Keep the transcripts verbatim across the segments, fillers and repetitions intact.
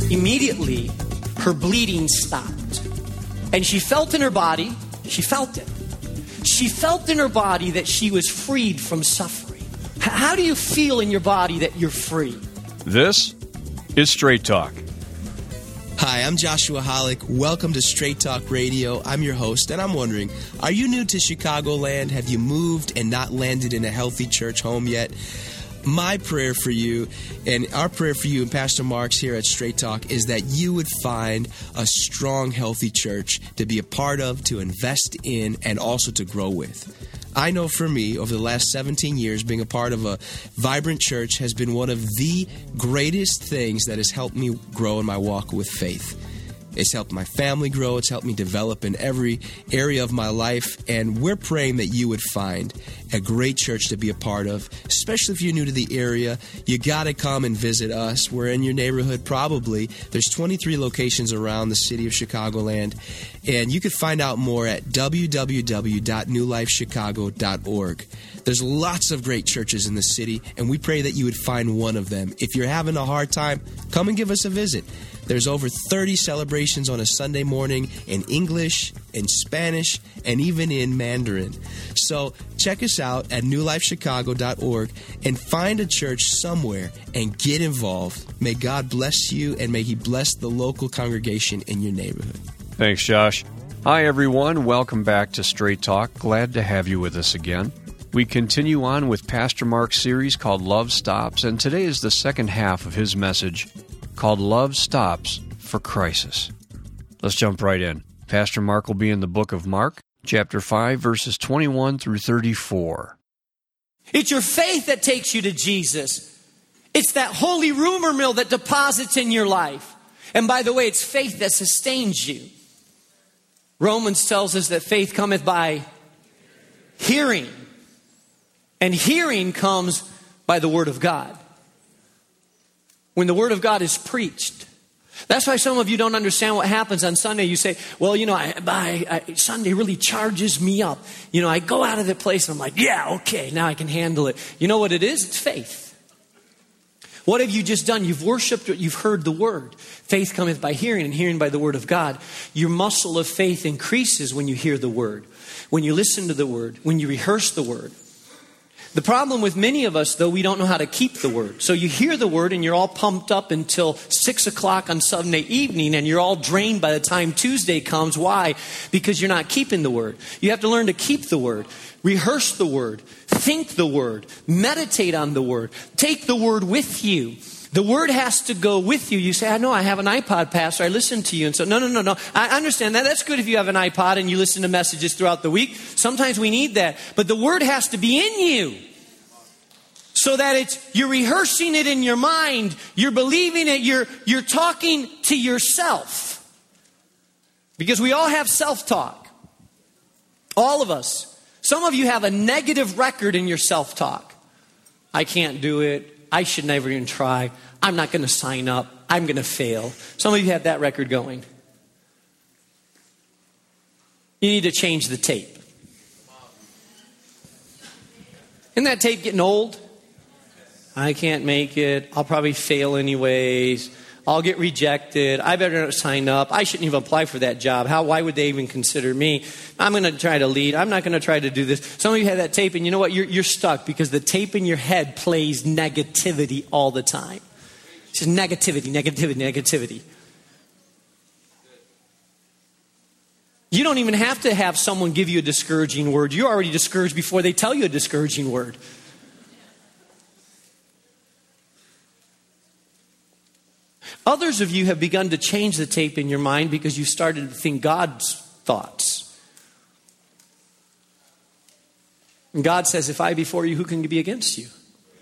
immediately her bleeding stopped. And she felt in her body, she felt it. She felt in her body that she was freed from suffering. How do you feel in your body that you're free? This is Straight Talk. Hi, I'm Joshua Hollick. Welcome to Straight Talk Radio. I'm your host, and I'm wondering, are you new to Chicagoland? Have you moved and not landed in a healthy church home yet? My prayer for you, and our prayer for you and Pastor Mark's here at Straight Talk, is that you would find a strong, healthy church to be a part of, to invest in, and also to grow with. I know for me, over the last seventeen years, being a part of a vibrant church has been one of the greatest things that has helped me grow in my walk with faith. It's helped my family grow. It's helped me develop in every area of my life. And we're praying that you would find a great church to be a part of, especially if you're new to the area. You got to come and visit us. We're in your neighborhood probably. There's twenty-three locations around the city of Chicagoland. And you can find out more at w w w dot new life chicago dot org. There's lots of great churches in the city, and we pray that you would find one of them. If you're having a hard time, come and give us a visit. There's over thirty celebrations on a Sunday morning in English, in Spanish, and even in Mandarin. So check us out at new life chicago dot org and find a church somewhere and get involved. May God bless you, and may He bless the local congregation in your neighborhood. Thanks, Josh. Hi, everyone. Welcome back to Straight Talk. Glad to have you with us again. We continue on with Pastor Mark's series called Love Stops, and today is the second half of his message called Love Stops for Crisis. Let's jump right in. Pastor Mark will be in the book of Mark, chapter five, verses twenty-one through thirty-four. It's your faith that takes you to Jesus. It's that holy rumor mill that deposits in your life. And by the way, it's faith that sustains you. Romans tells us that faith cometh by hearing. And hearing comes by the Word of God. When the Word of God is preached. That's why some of you don't understand what happens on Sunday. You say, well, you know, I, I, I, Sunday really charges me up. You know, I go out of the place and I'm like, yeah, okay, now I can handle it. You know what it is? It's faith. What have you just done? You've worshiped, you've heard the Word. Faith cometh by hearing, and hearing by the Word of God. Your muscle of faith increases when you hear the Word, when you listen to the Word, when you rehearse the Word. The problem with many of us, though, we don't know how to keep the Word. So you hear the Word and you're all pumped up until six o'clock on Sunday evening, and you're all drained by the time Tuesday comes. Why? Because you're not keeping the Word. You have to learn to keep the Word. Rehearse the Word. Think the Word. Meditate on the Word. Take the Word with you. The Word has to go with you. You say, I know, I have an iPod, Pastor. I listen to you. And so, no, no, no, no. I understand that. That's good if you have an iPod and you listen to messages throughout the week. Sometimes we need that. But the Word has to be in you. So that it's, you're rehearsing it in your mind. You're believing it. You're, you're talking to yourself. Because we all have self-talk. All of us. Some of you have a negative record in your self-talk. I can't do it. I should never even try. I'm not going to sign up. I'm going to fail. Some of you have that record going. You need to change the tape. Isn't that tape getting old? I can't make it. I'll probably fail anyways. I'll get rejected. I better not sign up. I shouldn't even apply for that job. How? Why would they even consider me? I'm going to try to lead. I'm not going to try to do this. Some of you have that tape, and you know what? You're, you're stuck because the tape in your head plays negativity all the time. It's just negativity, negativity, negativity. You don't even have to have someone give you a discouraging word. You're already discouraged before they tell you a discouraging word. Others of you have begun to change the tape in your mind because you started to think God's thoughts. And God says, if I be for you, who can be against you?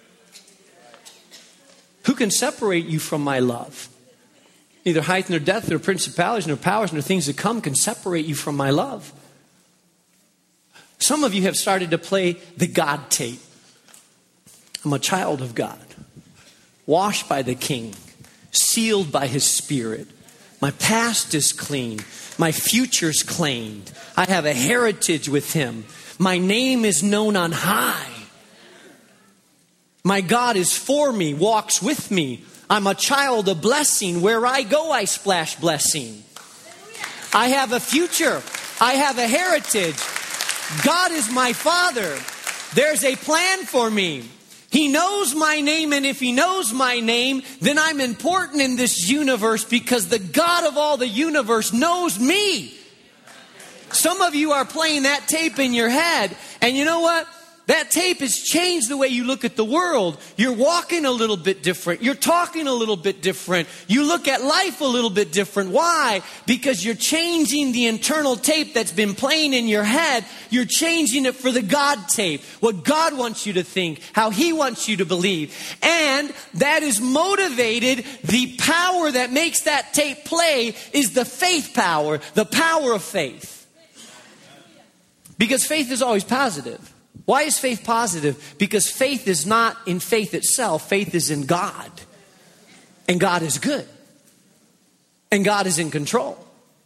Who can separate you from my love? Neither height nor depth nor principalities nor powers nor things to come can separate you from my love. Some of you have started to play the God tape. I'm a child of God, washed by the King, sealed by His Spirit. My past is clean. My future's claimed. I have a heritage with Him. My name is known on high. My God is for me, walks with me. I'm a child of blessing. Where I go, I splash blessing. I have a future. I have a heritage. God is my Father. There's a plan for me. He knows my name, and if He knows my name, then I'm important in this universe because the God of all the universe knows me. Some of you are playing that tape in your head, and you know what? That tape has changed the way you look at the world. You're walking a little bit different. You're talking a little bit different. You look at life a little bit different. Why? Because you're changing the internal tape that's been playing in your head. You're changing it for the God tape. What God wants you to think. How He wants you to believe. And that is motivated. The power that makes that tape play is the faith power. The power of faith. Because faith is always positive. Why is faith positive? Because faith is not in faith itself. Faith is in God. And God is good. And God is in control.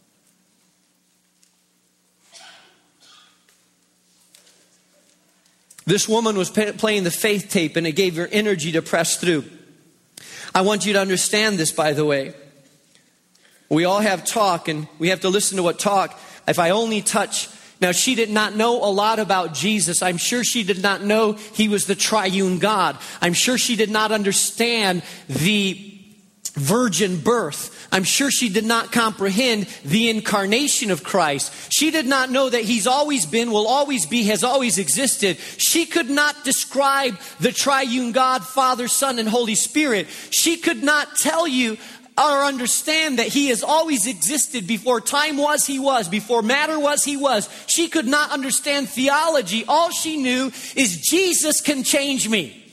This woman was playing the faith tape, and it gave her energy to press through. I want you to understand this, by the way. We all have talk, and we have to listen to what talk. If I only touch... Now, she did not know a lot about Jesus. I'm sure she did not know He was the triune God. I'm sure she did not understand the virgin birth. I'm sure she did not comprehend the incarnation of Christ. She did not know that He's always been, will always be, has always existed. She could not describe the triune God, Father, Son, and Holy Spirit. She could not tell you or understand that He has always existed. Before time was, He was. Before matter was, He was. She could not understand theology. All she knew is Jesus can change me.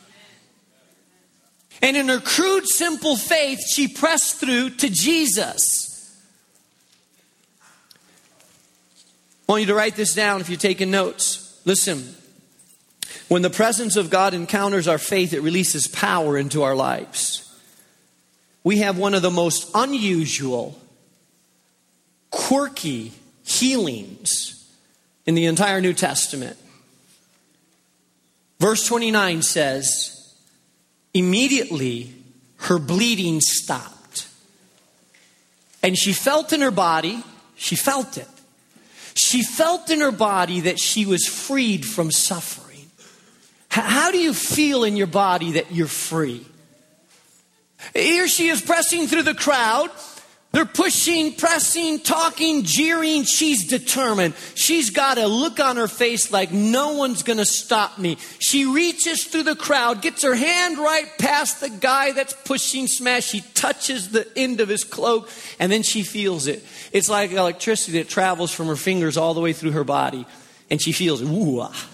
And in her crude, simple faith, she pressed through to Jesus. I want you to write this down if you're taking notes. Listen. When the presence of God encounters our faith, it releases power into our lives. We have one of the most unusual, quirky healings in the entire New Testament. Verse twenty-nine says, immediately her bleeding stopped. And she felt in her body, she felt it. She felt in her body that she was freed from suffering. How do you feel in your body that you're free? Here she is pressing through the crowd. They're pushing, pressing, talking, jeering. She's determined. She's got a look on her face like no one's going to stop me. She reaches through the crowd, gets her hand right past the guy that's pushing smash. She touches the end of his cloak, and then she feels it. It's like electricity that travels from her fingers all the way through her body. And she feels it. Ooh, ah.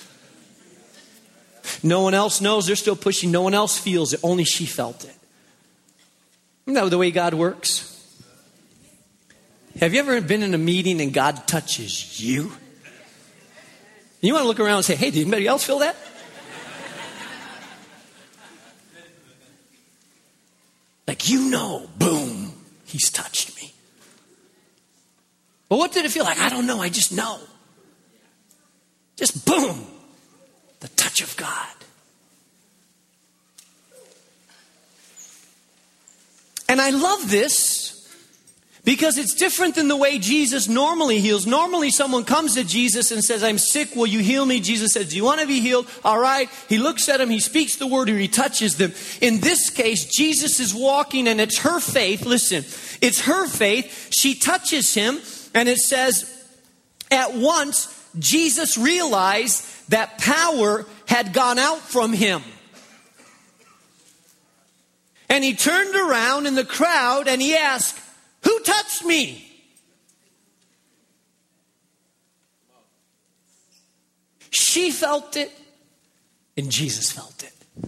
No one else knows. They're still pushing. No one else feels it. Only she felt it. Isn't that the way God works? Have you ever been in a meeting and God touches you? You want to look around and say, hey, did anybody else feel that? Like, you know, boom, He's touched me. But what did it feel like? I don't know. I just know. Just boom, the touch of God. And I love this because it's different than the way Jesus normally heals. Normally someone comes to Jesus and says, I'm sick, will you heal me? Jesus says, do you want to be healed? All right. He looks at him, he speaks the word, or he touches them. In this case, Jesus is walking and it's her faith. Listen, it's her faith. She touches him and it says, at once, Jesus realized that power had gone out from him. And he turned around in the crowd and he asked, who touched me? She felt it and Jesus felt it.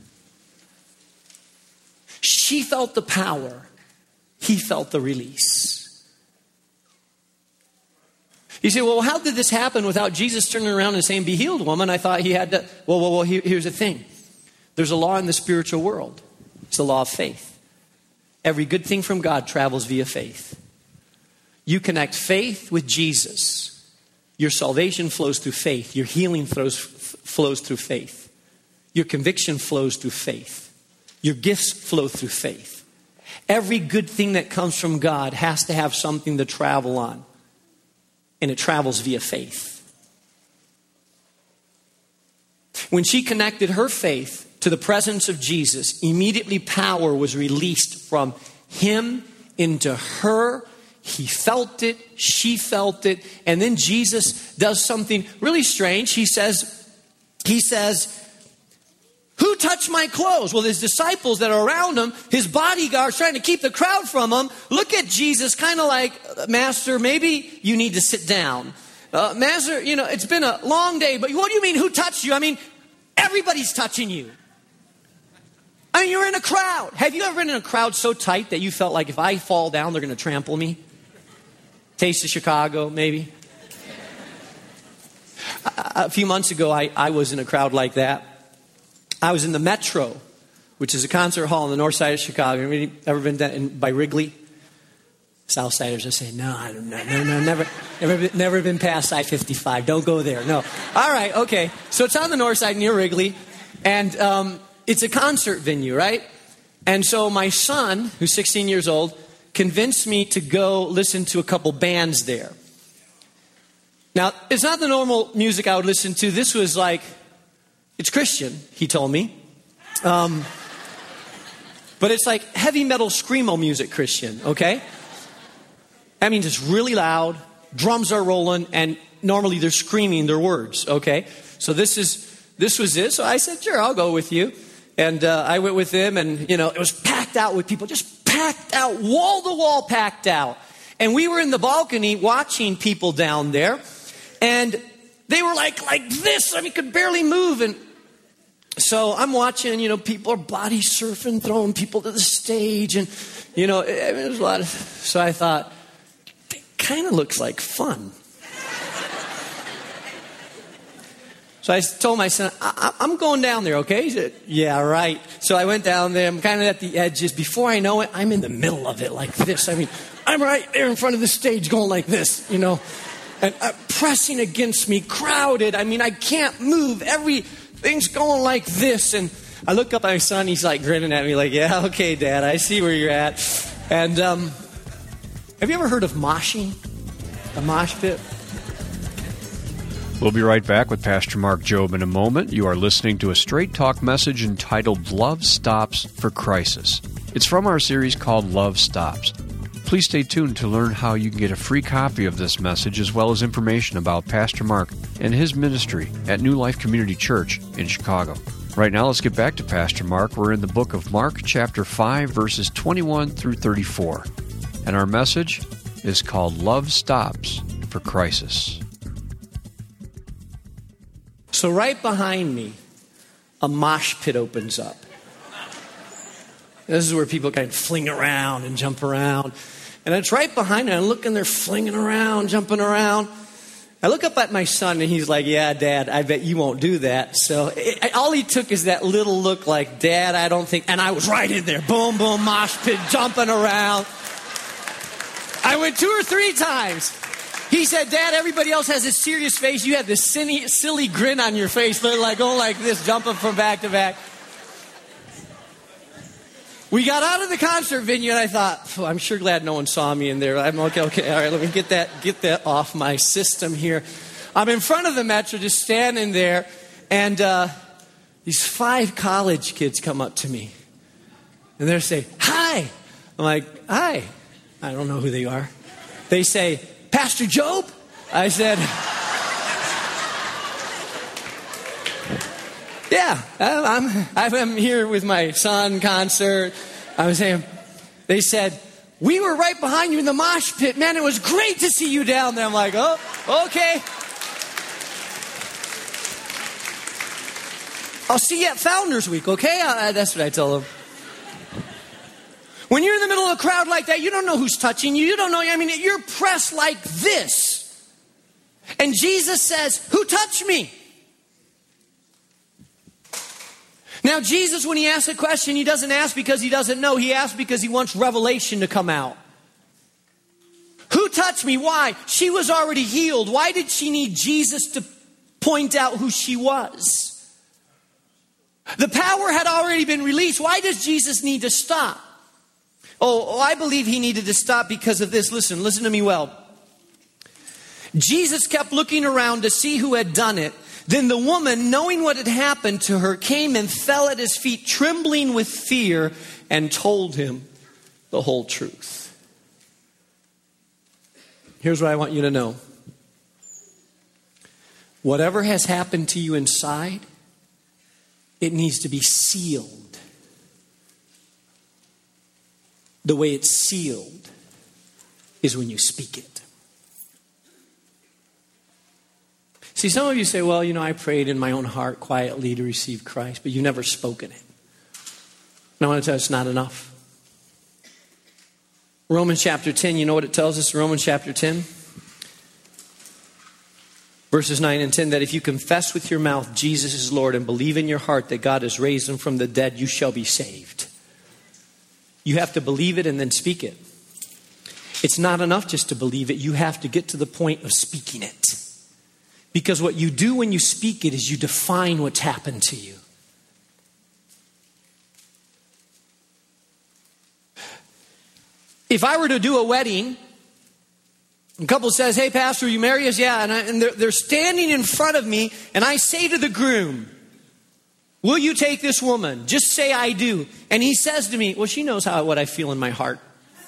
She felt the power. He felt the release. You say, well, how did this happen without Jesus turning around and saying, be healed, woman? I thought he had to. Well, well, well, here, here's the thing. There's a law in the spiritual world. It's the law of faith. Every good thing from God travels via faith. You connect faith with Jesus. Your salvation flows through faith. Your healing flows, flows through faith. Your conviction flows through faith. Your gifts flow through faith. Every good thing that comes from God has to have something to travel on. And it travels via faith. When she connected her faith to the presence of Jesus, immediately power was released from him into her. He felt it, she felt it, and then Jesus does something really strange. He says, he says, who touched my clothes? Well, his disciples that are around him, his bodyguards trying to keep the crowd from him, look at Jesus kind of like, Master, maybe you need to sit down. Uh, Master, you know, it's been a long day, but what do you mean, who touched you? I mean, everybody's touching you. I mean, you're in a crowd. Have you ever been in a crowd so tight that you felt like if I fall down, they're going to trample me? Taste of Chicago, maybe. A, a few months ago, I, I was in a crowd like that. I was in the Metro, which is a concert hall on the north side of Chicago. Anybody ever been in, by Wrigley? Southsiders are saying, no, I don't know, no, no, never, never, been, never been past I fifty-five. Don't go there. No. All right, okay. So it's on the north side near Wrigley, and um, it's a concert venue, right? And so my son, who's sixteen years old, convinced me to go listen to a couple bands there. Now, it's not the normal music I would listen to. This was like, it's Christian, he told me. Um, but it's like heavy metal screamo music Christian, okay? I mean, it's really loud, drums are rolling, and normally they're screaming their words, okay? So this is this was it. So I said, sure, I'll go with you. And uh, I went with him, and, you know, it was packed out with people, just packed out, wall-to-wall packed out. And we were in the balcony watching people down there, and they were like, like this. I mean, could barely move. And so I'm watching, you know, people are body surfing, throwing people to the stage, and, you know, it, it was a lot of, so I thought, it kind of looks like fun. So I told my son, I- I'm going down there, okay? He said, yeah, right. So I went down there. I'm kind of at the edges. Before I know it, I'm in the middle of it like this. I mean, I'm right there in front of the stage going like this, you know, and uh, pressing against me, crowded. I mean, I can't move. Everything's going like this. And I look up at my son. He's like grinning at me like, yeah, okay, Dad, I see where you're at. And um, have you ever heard of moshing? A mosh pit? We'll be right back with Pastor Mark Jobe in a moment. You are listening to a Straight Talk message entitled Love Stops for Crisis. It's from our series called Love Stops. Please stay tuned to learn how you can get a free copy of this message as well as information about Pastor Mark and his ministry at New Life Community Church in Chicago. Right now, let's get back to Pastor Mark. We're in the book of Mark, chapter five, verses twenty-one through thirty-four. And our message is called Love Stops for Crisis. So right behind me, a mosh pit opens up. This is where people kind of fling around and jump around. And it's right behind me. I'm looking, they're flinging around, jumping around. I look up at my son, and he's like, yeah, Dad, I bet you won't do that. So it, all he took is that little look like, Dad, I don't think... And I was right in there. Boom, boom, mosh pit, jumping around. I went two or three times. He said, Dad, everybody else has this serious face. You have this silly, silly grin on your face. They're like going like this, jumping from back to back. We got out of the concert venue, and I thought, oh, I'm sure glad no one saw me in there. I'm okay, okay, all right, let me get that, get that off my system here. I'm in front of the Metro, just standing there, and uh, these five college kids come up to me. And they're saying, hi. I'm like, hi. I don't know who they are. They say, Pastor Jobe? I said, yeah, I'm, I'm here with my son concert. I was saying, they said, we were right behind you in the mosh pit. Man, it was great to see you down there. I'm like, oh, okay. I'll see you at Founders Week, okay? Uh, that's what I tell them. When you're in the middle of a crowd like that, you don't know who's touching you. You don't know, I mean, you're pressed like this. And Jesus says, who touched me? Now, Jesus, when he asks a question, he doesn't ask because he doesn't know. He asks because he wants revelation to come out. Who touched me? Why? She was already healed. Why did she need Jesus to point out who she was? The power had already been released. Why does Jesus need to stop? Oh, oh, I believe he needed to stop because of this. Listen, listen to me well. Jesus kept looking around to see who had done it. Then the woman, knowing what had happened to her, came and fell at his feet, trembling with fear, and told him the whole truth. Here's what I want you to know. Whatever has happened to you inside, it needs to be sealed. The way it's sealed is when you speak it. See, some of you say, well, you know, I prayed in my own heart quietly to receive Christ, but you've never spoken it. And I want to tell you, it's not enough. Romans chapter ten, you know what it tells us? Romans chapter ten, verses nine and ten, that if you confess with your mouth Jesus is Lord and believe in your heart that God has raised him from the dead, you shall be saved. You have to believe it and then speak it. It's not enough just to believe it. You have to get to the point of speaking it. Because what you do when you speak it is you define what's happened to you. If I were to do a wedding, a couple says, hey, pastor, will you marry us? Yeah, and, I, and they're, they're standing in front of me, and I say to the groom, will you take this woman? Just say I do. And he says to me, well, she knows how what I feel in my heart.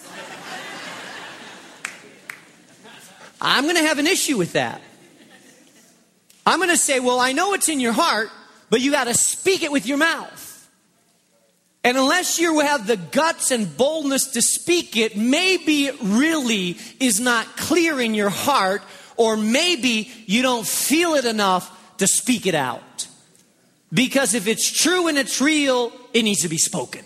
I'm going to have an issue with that. I'm going to say, well, I know it's in your heart, but you got to speak it with your mouth. And unless you have the guts and boldness to speak it, maybe it really is not clear in your heart, or maybe you don't feel it enough to speak it out. Because if it's true and it's real, it needs to be spoken.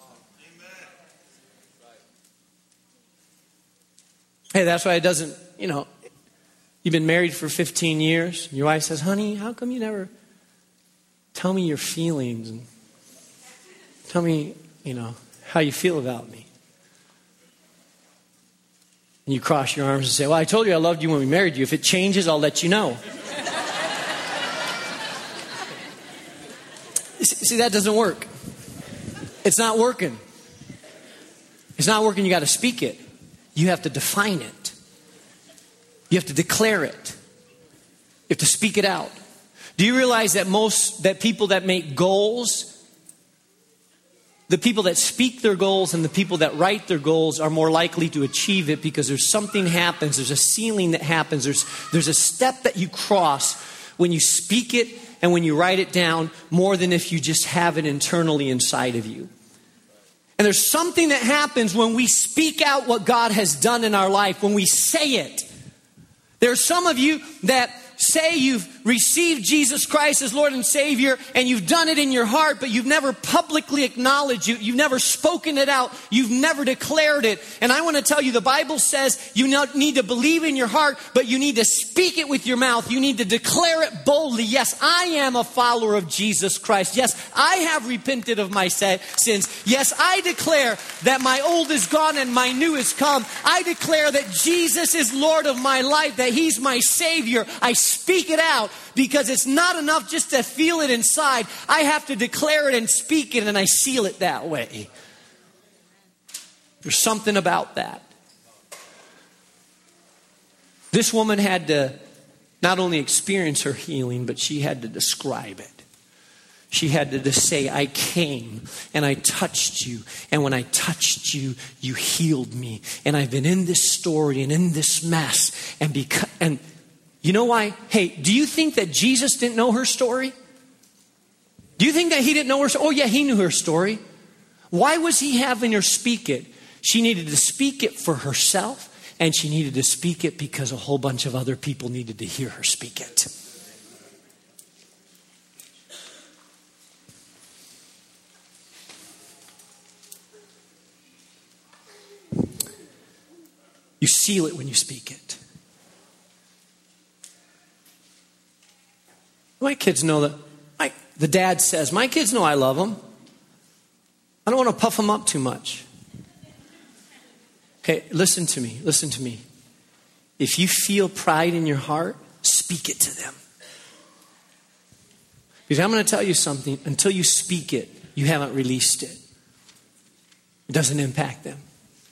Hey, that's why it doesn't, you know, you've been married for fifteen years. Your wife says, honey, how come you never tell me your feelings and tell me, you know, how you feel about me? And you cross your arms and say, well, I told you I loved you when we married you. If it changes, I'll let you know. See, that doesn't work. It's not working. It's not working. You got to speak it. You have to define it. You have to declare it. You have to speak it out. Do you realize that most, that people that make goals, the people that speak their goals and the people that write their goals are more likely to achieve it because there's something happens. There's a ceiling that happens. There's, there's a step that you cross when you speak it and when you write it down more than if you just have it internally inside of you. And there's something that happens when we speak out what God has done in our life, when we say it. There's some of you that say you've received Jesus Christ as Lord and Savior and you've done it in your heart, but you've never publicly acknowledged it. You've never spoken it out. You've never declared it. And I want to tell you, the Bible says you need to believe in your heart, but you need to speak it with your mouth. You need to declare it boldly. Yes, I am a follower of Jesus Christ. Yes, I have repented of my sins. Yes, I declare that my old is gone and my new is come. I declare that Jesus is Lord of my life, that He's my Savior. I speak it out because it's not enough just to feel it inside. I have to declare it and speak it, and I seal it that way. There's something about that. This woman had to not only experience her healing, but she had to describe it. She had to just say, I came and I touched you. And when I touched you, you healed me. And I've been in this story and in this mess. And because, and you know why? Hey, do you think that Jesus didn't know her story? Do you think that He didn't know her story? Oh yeah, He knew her story. Why was He having her speak it? She needed to speak it for herself. And she needed to speak it because a whole bunch of other people needed to hear her speak it. You seal it when you speak it. My kids know that. My, the dad says, my kids know I love them. I don't want to puff them up too much. Okay, listen to me. Listen to me. If you feel pride in your heart, speak it to them. Because I'm going to tell you something. Until you speak it, you haven't released it. It doesn't impact them.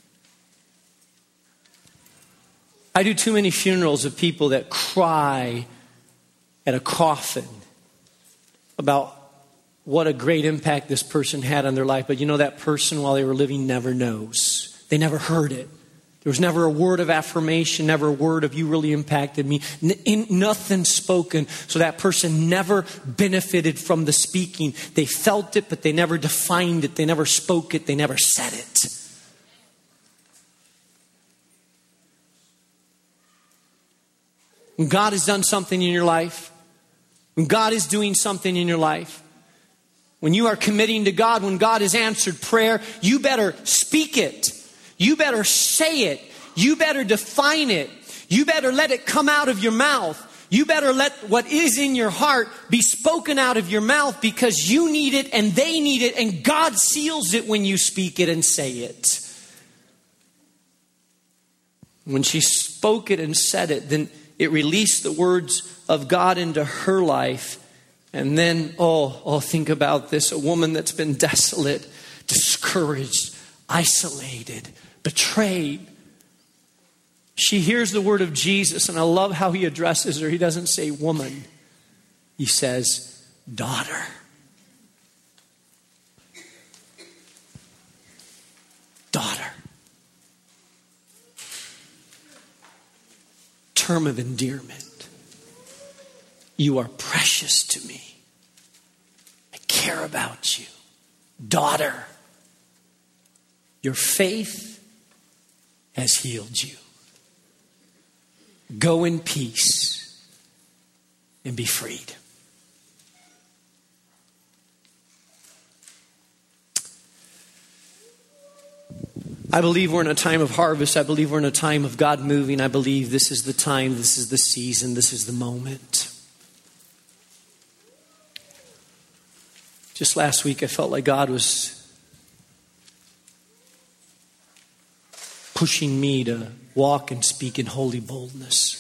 I do too many funerals of people that cry at a coffin about what a great impact this person had on their life. But you know, that person while they were living never knows. They never heard it. There was never a word of affirmation, never a word of you really impacted me. N- in, nothing spoken. So that person never benefited from the speaking. They felt it, but they never defined it. They never spoke it. They never said it. When God has done something in your life, when God is doing something in your life, when you are committing to God, when God has answered prayer, you better speak it. You better say it. You better define it. You better let it come out of your mouth. You better let what is in your heart be spoken out of your mouth, because you need it and they need it, and God seals it when you speak it and say it. When she spoke it and said it, then it released the words of God into her life. And then, oh, oh, think about this. A woman that's been desolate, discouraged, isolated, betrayed. She hears the word of Jesus, and I love how he addresses her. He doesn't say woman. He says, daughter. Daughter. Term of endearment. You are precious to me. I care about you. Daughter, your faith has healed you. Go in peace and be freed. I believe we're in a time of harvest. I believe we're in a time of God moving. I believe this is the time, this is the season, this is the moment. Just last week, I felt like God was pushing me to walk and speak in holy boldness.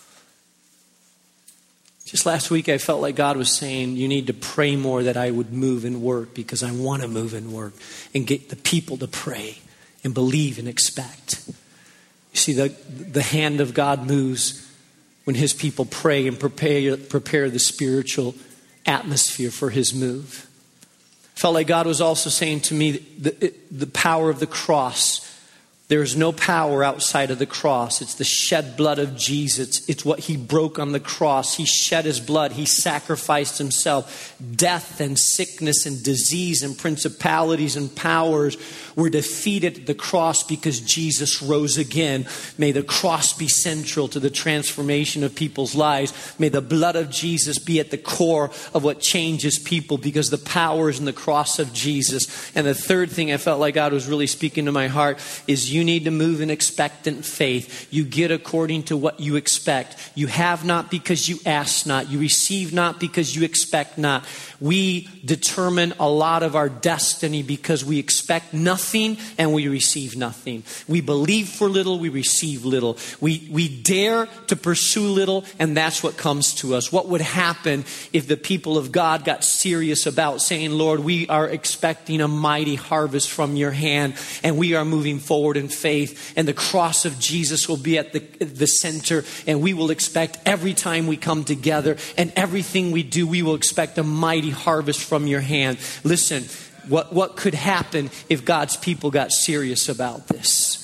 Just last week, I felt like God was saying, you need to pray more that I would move and work, because I want to move and work and get the people to pray and believe and expect. You see, the, the hand of God moves when his people pray and prepare, prepare the spiritual atmosphere for his move. I felt like God was also saying to me, the, the power of the cross. There is no power outside of the cross. It's the shed blood of Jesus. It's what he broke on the cross. He shed his blood. He sacrificed himself. Death and sickness and disease and principalities and powers were defeated at the cross because Jesus rose again. May the cross be central to the transformation of people's lives. May the blood of Jesus be at the core of what changes people, because the power is in the cross of Jesus. And the third thing I felt like God was really speaking to my heart is you need to move in expectant faith. You get according to what you expect. You have not because you ask not. You receive not because you expect not. We determine a lot of our destiny because we expect nothing and we receive nothing. We believe for little, we receive little. We, we dare to pursue little, and that's what comes to us. What would happen if the people of God got serious about saying, Lord, we are expecting a mighty harvest from your hand, and we are moving forward in faith, and the cross of Jesus will be at the, the center, and we will expect every time we come together and everything we do, we will expect a mighty harvest from your hand. Listen, what, what could happen if God's people got serious about this?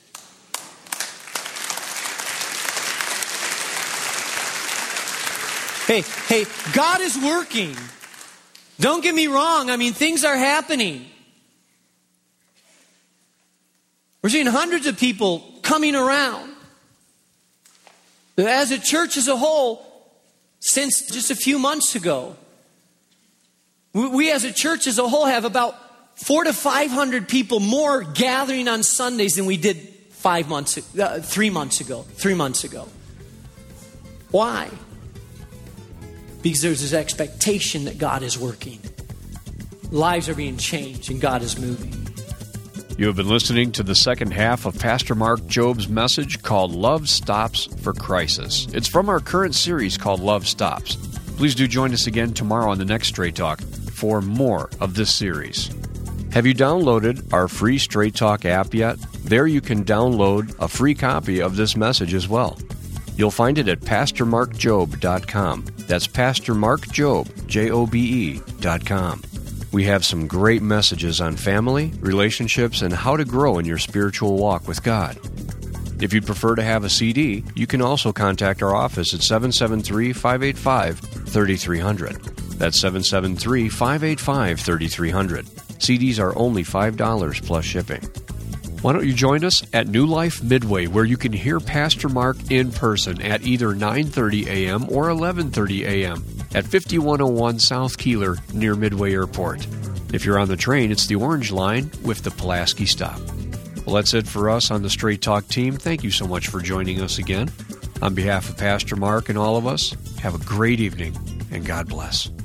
Hey, hey, God is working. Don't get me wrong. I mean, things are happening. We're seeing hundreds of people coming around. As a church as a whole, since just a few months ago, we as a church as a whole have about four to five hundred people more gathering on Sundays than we did five months, uh, three months ago. Three months ago. Why? Because there's this expectation that God is working. Lives are being changed and God is moving. You have been listening to the second half of Pastor Mark Jobe's message called Love Stops for Crisis. It's from our current series called Love Stops. Please do join us again tomorrow on the next Straight Talk for more of this series. Have you downloaded our free Straight Talk app yet? There you can download a free copy of this message as well. You'll find it at pastor mark jobe dot com. That's pastor mark jobe, J O B E, dot com. We have some great messages on family, relationships, and how to grow in your spiritual walk with God. If you'd prefer to have a C D, you can also contact our office at seven seven three, five eight five, three three zero zero. That's seven seven three, five eight five, three three zero zero. C Ds are only five dollars plus shipping. Why don't you join us at New Life Midway, where you can hear Pastor Mark in person at either nine thirty a.m. or eleven thirty a.m. at fifty-one oh one South Keeler near Midway Airport. If you're on the train, it's the Orange Line with the Pulaski stop. Well, that's it for us on the Straight Talk team. Thank you so much for joining us again. On behalf of Pastor Mark and all of us, have a great evening, and God bless.